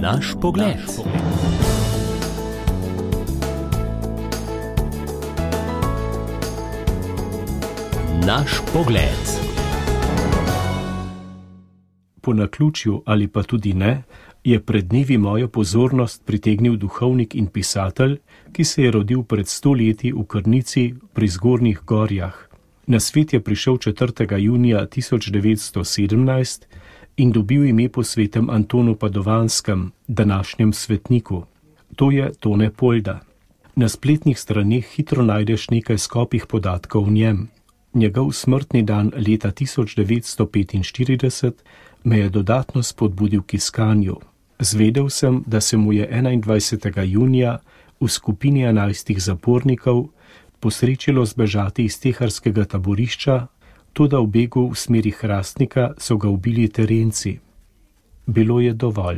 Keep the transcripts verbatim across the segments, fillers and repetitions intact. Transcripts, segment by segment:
Naš pogled. Naš pogled. Po naključju ali pa tudi ne, je pred dnevi mojo pozornost pritegnil duhovnik in pisatelj, ki se je rodil pred sto leti v Krnici pri Zgornjih Gorjah. Na svet je prišel četrtega junija tisoč devetsto sedemnajst in dobil ime po svetem Antonu Padovanskem, današnjem svetniku. To je Tone Polda. Na spletnih straneh hitro najdeš nekaj skopih podatkov o njem. Njegov smrtni dan leta tisoč devetsto petinštirideset me je dodatno spodbudil k iskanju. Zvedel sem, da se mu je enaindvajsetega junija v skupini enajstih zapornikov posrečilo zbežati iz teharskega taborišča, toda v begu v smeri Hrastnika so ga ubili terenci. Bilo je dovolj.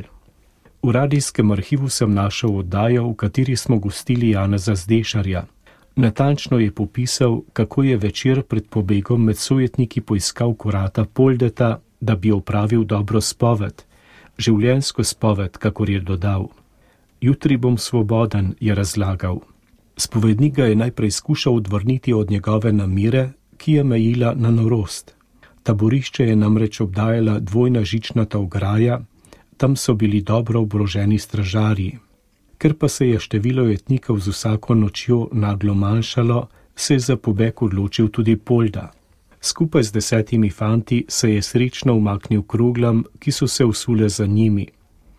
V radijskem arhivu sem našel oddajo, v kateri smo gostili Janeza Zdešarja. Natančno je popisal, kako je večer pred pobegom med sojetniki poiskal kurata Poldeta, da bi opravil dobro spoved, življenjsko spoved, kakor je dodal. Jutri bom svoboden, je razlagal. Spovednik ga je najprej skušal odvrniti od njegove namere, ki je mejila na norost. Taborišče je namreč obdajala dvojna žičnata ograja, tam so bili dobro oboroženi stražarji. Ker pa se je število jetnikov z vsako nočjo naglo manjšalo, se je za pobeg odločil tudi Polda. Skupaj z desetimi fanti se je srečno umaknil kroglam, ki so se usule za njimi.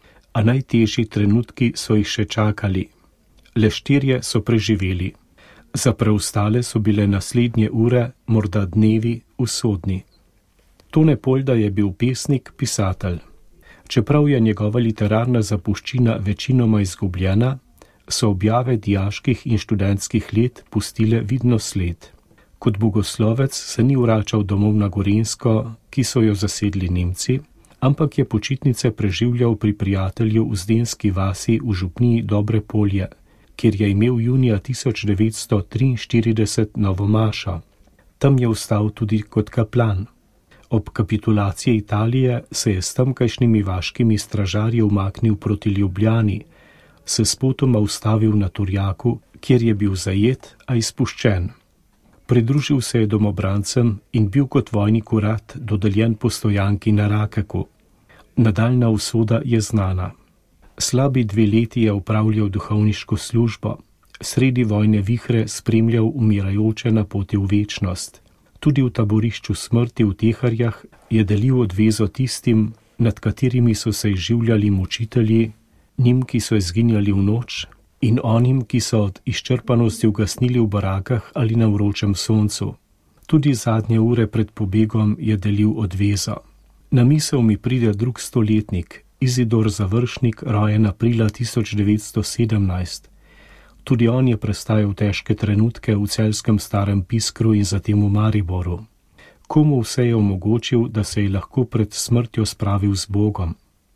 A najtežji trenutki so jih še čakali. Le štirje so preživeli. Za preostale so bile naslednje ure, morda dnevi, usodni. Tone Polda je bil pesnik, pisatelj. Čeprav je njegova literarna zapuščina večinoma izgubljena, so objave dijaških in študentskih let pustile vidno sled. Kot bogoslovec se ni vračal domov na Gorenjsko, ki so jo zasedli Nemci, ampak je počitnice preživljal pri prijatelju v Zdenski vasi v župniji Dobre Polje, kjer je imel junija tisoč devetsto triinštirideset novo mašo. Tam je ostal tudi kot kaplan. Ob kapitulaciji Italije se je s tamkajšnjimi vaškimi stražarji umaknil proti Ljubljani, se spotoma ustavil na Turjaku, kjer je bil zajet, a izpuščen. Pridružil se je domobrancem in bil kot vojni kurat dodeljen postojanki na Rakeku. Nadaljna usoda je znana. Slabi dve leti je opravljal duhovniško službo, sredi vojne vihre spremljal umirajoče na poti v večnost. Tudi v taborišču smrti v Teharjah je delil odvezo tistim, nad katerimi so se izživljali mučitelji, njim, ki so izginjali v noč, in onim, ki so od izčrpanosti ugasnili v barakah ali na vročem soncu. Tudi zadnje ure pred pobegom je delil odvezo. Na misel mi pride drug stoletnik, Izidor Završnik, rojen aprila tisoč devetsto sedemnajst. Tudi on je prestajal težke trenutke v celjskem Starem Piskru in zatem v Mariboru. Komu vse je omogočil, da se je lahko pred smrtjo spravil z Bogom?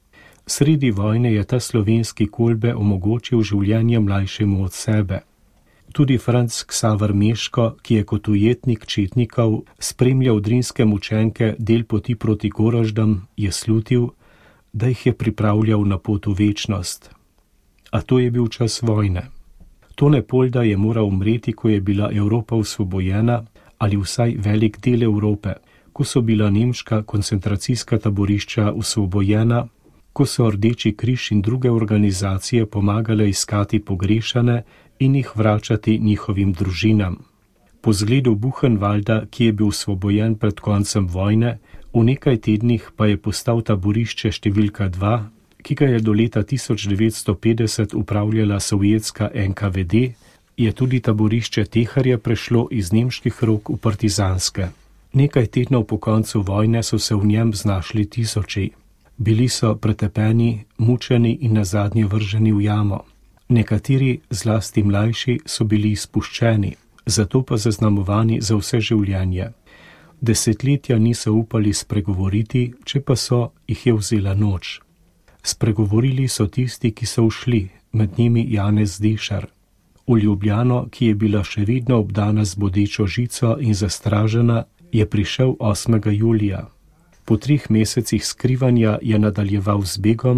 Sredi vojne je ta slovenski Kolbe omogočil življenje mlajšemu od sebe. Tudi Franc Ksaver Meško, ki je kot ujetnik četnikov spremljal drinske mučenke del poti proti Goraždam, je slutil, da jih je pripravljal na pot v večnost. A to je bil čas vojne. Tone Polda je moral umreti, ko je bila Evropa osvobojena, ali vsaj velik del Evrope, ko so bila nemška koncentracijska taborišča osvobojena, ko so Rdeči križ in druge organizacije pomagale iskati pogrešane in jih vračati njihovim družinam. Po zgledu Buchenwalda, ki je bil osvobojen pred koncem vojne, v nekaj tednih pa je postal taborišče številka dva, ki ga je do leta tisoč devetsto petdeset upravljala sovjetska en ka ve de, je tudi taborišče Teharje prešlo iz nemških rok v partizanske. Nekaj tednov po koncu vojne so se v njem znašli tisoči. Bili so pretepeni, mučeni in nazadnje vrženi v jamo. Nekateri, zlasti mlajši, so bili izpuščeni, zato pa zaznamovani za vse življenje. Desetletja niso upali spregovoriti, če pa so, jih je vzela noč. Spregovorili so tisti, ki so ušli, med njimi Janez Zdešar. V Ljubljano, ki je bila še vedno obdana z bodečo žico in zastražena, je prišel osmega julija. Po treh mesecih skrivanja je nadaljeval z begom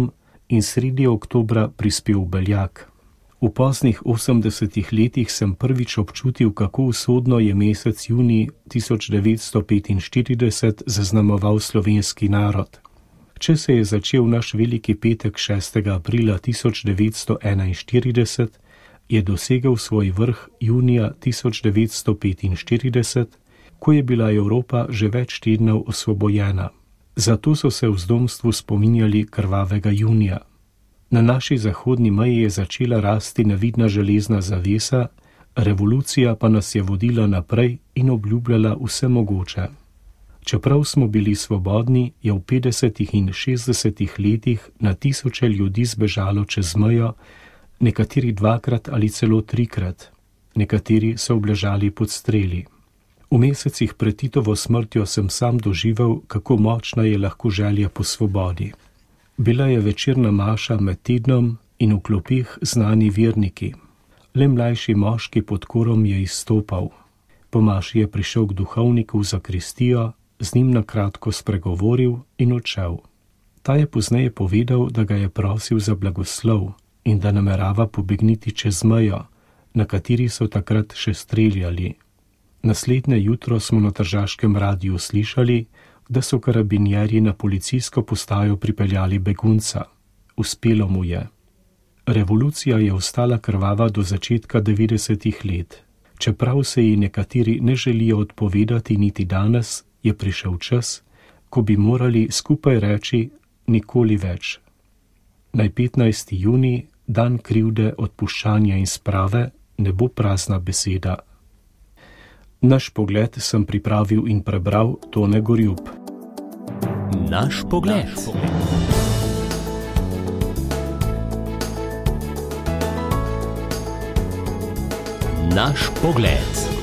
in sredi oktobra prispel Beljak. V poznih osemdesetih letih sem prvič občutil, kako usodno je mesec junij tisoč devetsto petinštirideset zaznamoval slovenski narod. Če se je začel naš veliki petek šestega aprila tisoč devetsto enainštirideset, je dosegel svoj vrh junija tisoč devetsto petinštirideset, ko je bila Evropa že več tednov osvobojena. Zato so se v zdomstvu spominjali krvavega junija. Na naši zahodni meji je začela rasti nevidna železna zavesa, revolucija pa nas je vodila naprej in obljubljala vse mogoče. Čeprav smo bili svobodni, je v petdesetih in šestdesetih letih na tisoče ljudi zbežalo čez mejo, nekateri dvakrat ali celo trikrat, nekateri so obležali pod streli. V mesecih pred Titovo smrtjo sem sam doživel, kako močna je lahko želja po svobodi. Bila je večerna maša med tednom in v klopeh znani verniki. Le mlajši moški pod korom je izstopal. Po maši je prišel k duhovniku v zakristijo, z njim na kratko spregovoril in odšel. Ta je pozneje povedal, da ga je prosil za blagoslov in da namerava pobegniti čez mejo, na kateri so takrat še streljali. Naslednje jutro smo na tržaškem radiju slišali, da so karabinjerji na policijsko postajo pripeljali begunca. Uspelo mu je. Revolucija je ostala krvava do začetka devetdesetih let. Čeprav se ji nekateri ne želijo odpovedati niti danes, je prišel čas, ko bi morali skupaj reči nikoli več. Naj petnajsti junij, dan krivde, odpuščanja in sprave, ne bo prazna beseda. Naš pogled sem pripravil in prebral Tone Gorjup. Naš pogled. Naš pogled.